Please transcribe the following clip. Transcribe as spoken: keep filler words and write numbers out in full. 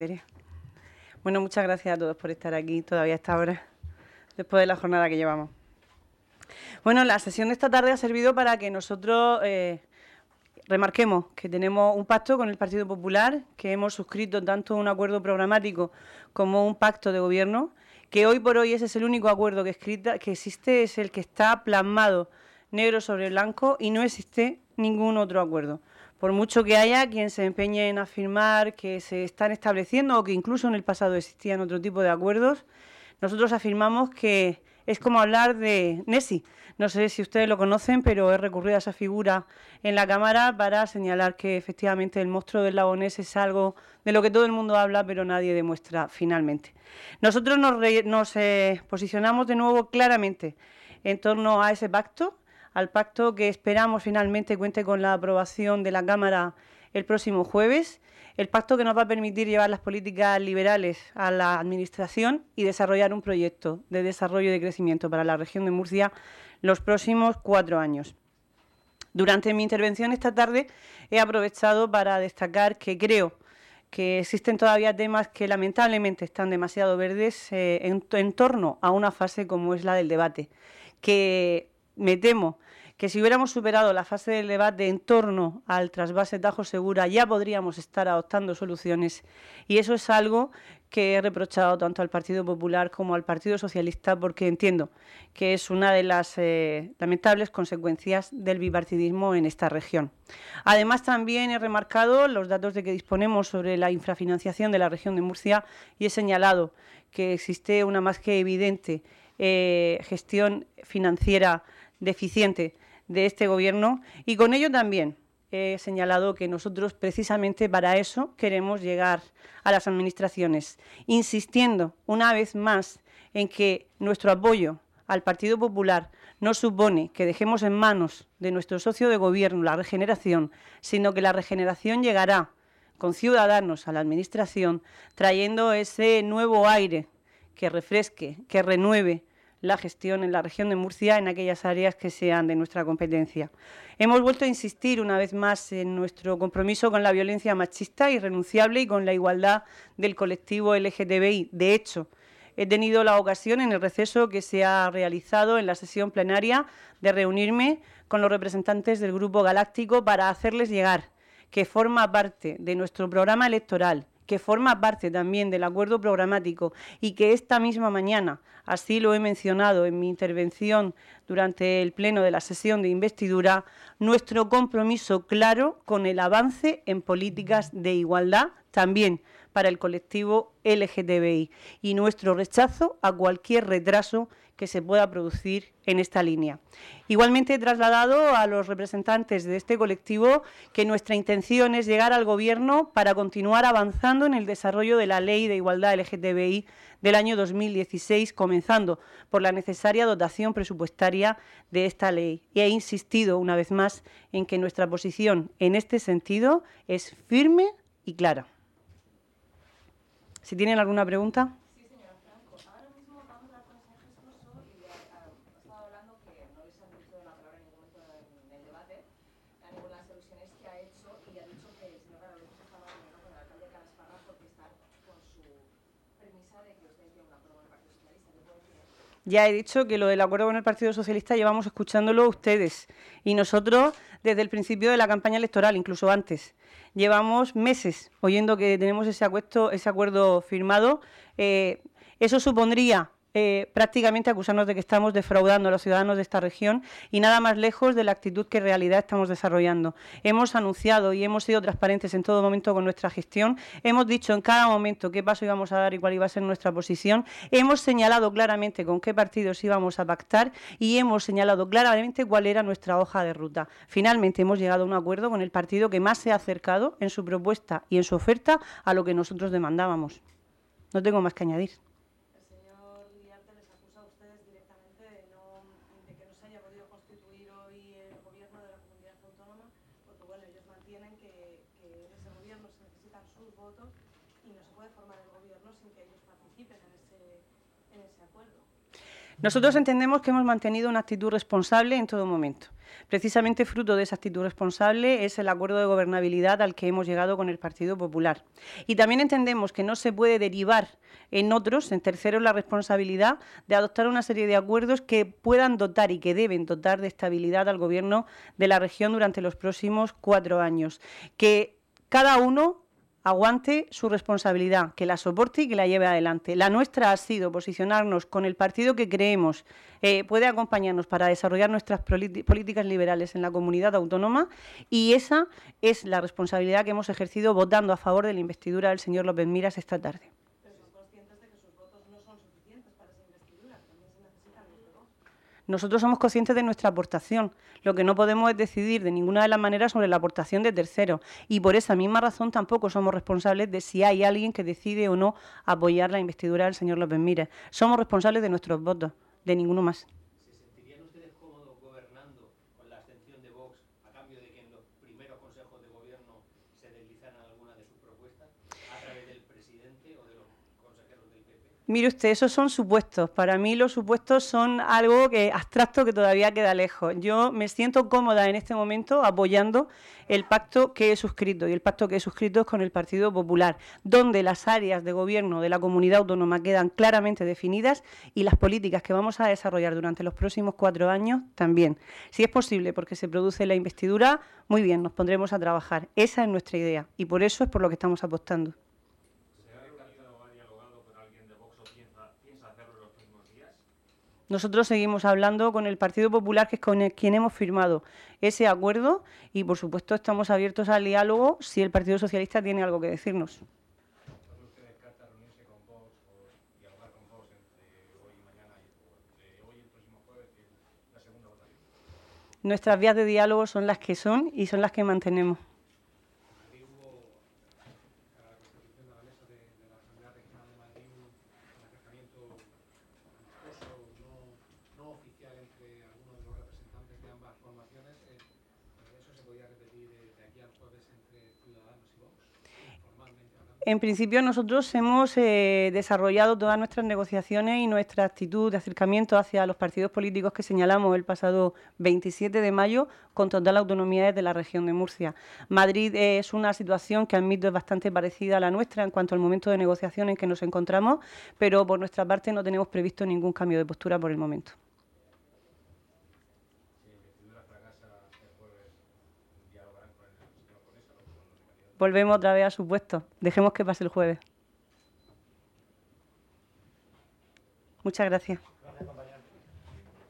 Bueno, muchas gracias a todos por estar aquí todavía a esta hora, después de la jornada que llevamos. Bueno, la sesión de esta tarde ha servido para que nosotros eh, remarquemos que tenemos un pacto con el Partido Popular, que hemos suscrito tanto un acuerdo programático como un pacto de gobierno, que hoy por hoy ese es el único acuerdo que, escrita, que existe, es el que está plasmado negro sobre blanco y no existe ningún otro acuerdo. Por mucho que haya quien se empeñe en afirmar que se están estableciendo o que incluso en el pasado existían otro tipo de acuerdos, nosotros afirmamos que es como hablar de Nessi. No sé si ustedes lo conocen, pero he recurrido a esa figura en la Cámara para señalar que efectivamente el monstruo del lago Ness es algo de lo que todo el mundo habla, pero nadie demuestra finalmente. Nosotros nos, re, nos eh, posicionamos de nuevo claramente en torno a ese pacto, al pacto que esperamos finalmente cuente con la aprobación de la Cámara el próximo jueves, el pacto que nos va a permitir llevar las políticas liberales a la Administración y desarrollar un proyecto de desarrollo y de crecimiento para la región de Murcia los próximos cuatro años. Durante mi intervención esta tarde he aprovechado para destacar que creo que existen todavía temas que lamentablemente están demasiado verdes eh, en, en torno a una fase como es la del debate, que me temo que si hubiéramos superado la fase del debate en torno al trasvase Tajo Segura ya podríamos estar adoptando soluciones, y eso es algo que he reprochado tanto al Partido Popular como al Partido Socialista, porque entiendo que es una de las eh, lamentables consecuencias del bipartidismo en esta región. Además, también he remarcado los datos de que disponemos sobre la infrafinanciación de la región de Murcia y he señalado que existe una más que evidente eh, gestión financiera deficiente de este Gobierno, y con ello también he señalado que nosotros precisamente para eso queremos llegar a las administraciones, insistiendo una vez más en que nuestro apoyo al Partido Popular no supone que dejemos en manos de nuestro socio de gobierno la regeneración, sino que la regeneración llegará con Ciudadanos a la administración, trayendo ese nuevo aire que refresque, que renueve la gestión en la región de Murcia en aquellas áreas que sean de nuestra competencia. Hemos vuelto a insistir una vez más en nuestro compromiso con la violencia machista irrenunciable y con la igualdad del colectivo L G T B I. De hecho, he tenido la ocasión en el receso que se ha realizado en la sesión plenaria de reunirme con los representantes del Grupo Galáctico para hacerles llegar que forma parte de nuestro programa electoral, que forma parte también del acuerdo programático y que esta misma mañana, así lo he mencionado en mi intervención durante el pleno de la sesión de investidura, nuestro compromiso claro con el avance en políticas de igualdad también para el colectivo L G T B I y nuestro rechazo a cualquier retraso que se pueda producir en esta línea. Igualmente he trasladado a los representantes de este colectivo que nuestra intención es llegar al Gobierno para continuar avanzando en el desarrollo de la Ley de Igualdad L G T B I del año dos mil dieciséis, comenzando por la necesaria dotación presupuestaria de esta ley. Y he insistido una vez más en que nuestra posición en este sentido es firme y clara. Si tienen alguna pregunta. Sí, señora Franco. Ahora mismo vamos a dar consejo excuso y ha estado hablando que no les han dicho la palabra en ningún momento en el debate, a ninguna de las alusiones que ha hecho, y ha dicho que el señor Garolete se estaba reuniendo con el alcalde de Calasparra porque está con su premisa de que ustedes tienen un acuerdo con el Partido Socialista. ¿Qué puedo decir? Ya he dicho que lo del acuerdo con el Partido Socialista llevamos escuchándolo ustedes y nosotros desde el principio de la campaña electoral, incluso antes. Llevamos meses oyendo que tenemos ese acuerdo, ese acuerdo firmado. Eh, eso supondría eh, prácticamente acusarnos de que estamos defraudando a los ciudadanos de esta región y nada más lejos de la actitud que en realidad estamos desarrollando. Hemos anunciado y hemos sido transparentes en todo momento con nuestra gestión. Hemos dicho en cada momento qué paso íbamos a dar y cuál iba a ser nuestra posición. Hemos señalado claramente con qué partidos íbamos a pactar y hemos señalado claramente cuál era nuestra hoja de ruta. Finalmente hemos llegado a un acuerdo con el partido que más se ha acercado en su propuesta y en su oferta a lo que nosotros demandábamos. No tengo más que añadir. El señor Liarte les acusa a ustedes directamente de, no, de que no se haya podido constituir hoy el gobierno de la comunidad autónoma, porque bueno, ellos mantienen que, que en ese gobierno se necesitan sus votos y no se puede formar el gobierno sin que ellos participen en ese, en ese acuerdo. Nosotros entendemos que hemos mantenido una actitud responsable en todo momento. Precisamente fruto de esa actitud responsable es el acuerdo de gobernabilidad al que hemos llegado con el Partido Popular. Y también entendemos que no se puede derivar en otros, en terceros, la responsabilidad de adoptar una serie de acuerdos que puedan dotar y que deben dotar de estabilidad al Gobierno de la región durante los próximos cuatro años. Que cada uno aguante su responsabilidad, que la soporte y que la lleve adelante. La nuestra ha sido posicionarnos con el partido que creemos eh, puede acompañarnos para desarrollar nuestras políticas liberales en la comunidad autónoma, y esa es la responsabilidad que hemos ejercido votando a favor de la investidura del señor López Miras esta tarde. Pero son conscientes de que sus votos no son suficientes para esa investidura, también se necesitan los de Vox. Nosotros somos conscientes de nuestra aportación. Lo que no podemos es decidir de ninguna de las maneras sobre la aportación de terceros. Y por esa misma razón tampoco somos responsables de si hay alguien que decide o no apoyar la investidura del señor López Miras. Somos responsables de nuestros votos, de ninguno más. ¿Se sentirían ustedes cómodos gobernando con la abstención de Vox a cambio de que en los primeros consejos de gobierno se deslizaran algunas de sus propuestas a través del presidente o de los consejeros del P P? Mire usted, esos son supuestos. Para mí los supuestos son algo que abstracto que todavía queda lejos. Yo me siento cómoda en este momento apoyando el pacto que he suscrito, y el pacto que he suscrito es con el Partido Popular, donde las áreas de gobierno de la comunidad autónoma quedan claramente definidas y las políticas que vamos a desarrollar durante los próximos cuatro años también. Si es posible, porque se produce la investidura, muy bien, nos pondremos a trabajar. Esa es nuestra idea y por eso es por lo que estamos apostando. Nosotros seguimos hablando con el Partido Popular, que es con el, quien hemos firmado ese acuerdo, y por supuesto estamos abiertos al diálogo si el Partido Socialista tiene algo que decirnos. ¿Puede usted descartar reunirse con Vox o dialogar con Vox entre hoy y mañana, o entre hoy y el próximo jueves, que es la segunda votación? Nuestras vías de diálogo son las que son y son las que mantenemos. Madrid hubo, a la constitución de la mesa de, de la Asamblea Regional de Madrid, un acercamiento amistoso, no, no oficial, entre algunos de los representantes de ambas formaciones. Eh, ¿Eso se podía repetir de, de aquí al jueves entre Ciudadanos y Vox, formalmente hablando? En principio nosotros hemos eh, desarrollado todas nuestras negociaciones y nuestra actitud de acercamiento hacia los partidos políticos que señalamos el pasado veintisiete de mayo con total autonomía desde la región de Murcia. Madrid es una situación que admito es bastante parecida a la nuestra en cuanto al momento de negociación en que nos encontramos, pero por nuestra parte no tenemos previsto ningún cambio de postura por el momento. Volvemos otra vez a su puesto. Dejemos que pase el jueves. Muchas gracias.